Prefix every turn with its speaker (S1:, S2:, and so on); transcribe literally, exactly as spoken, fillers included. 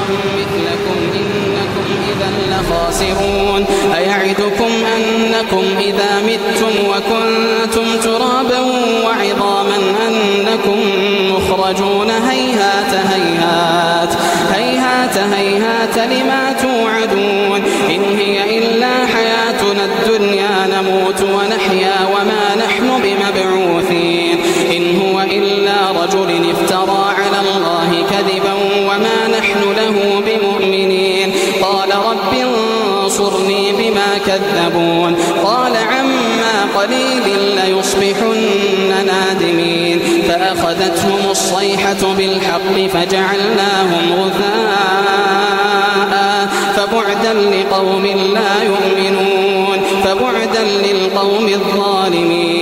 S1: مثلكم إنكم إذا لخاسرون أيعدكم أنكم إذا متم وكنتم ترابا وعظاما أنكم مخرجون هيهات هيهات هيهات هيهات لما توعدون إن هي إلا حياتنا الدنيا نموت ونحيا وما نحن بمبعوثين إن هو إلا رجل افترى على الله كذبا وما نحن له بمؤمنين قال رب انصرني بما كذبون قال عما قليل ليصبحن نادمين فأخذتهم الصيحة بالحق فجعلناهم غثاء فبعدا لقوم لا يؤمنون فبعدا للقوم الظالمين